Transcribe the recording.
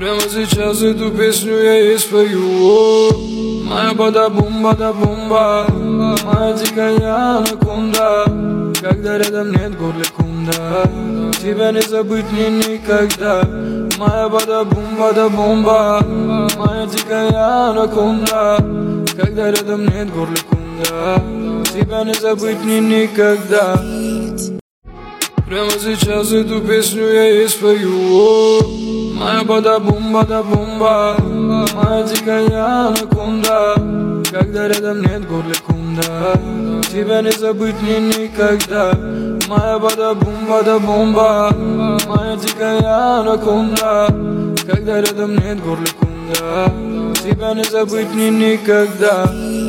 Прямо сейчас эту песню я ей спою. Моя бада-бум-бада-бумба, моя дикая анаконда, когда рядом нет горликунда, тебя не забыть мне никогда. Моя бада-бум-бада-бумба, моя дикая анаконда, когда рядом нет горликунда, тебя не забыть мне никогда. Прямо сейчас эту песню я ей спою. Моя бада-бум-бада-бумба, моя дикая анаконда, когда рядом нет горликунда, тебя не забыть мне никогда. Моя бада-бум-бада-бумба, моя дикая анаконда, когда рядом нет горликунда, тебя не забыть мне никогда.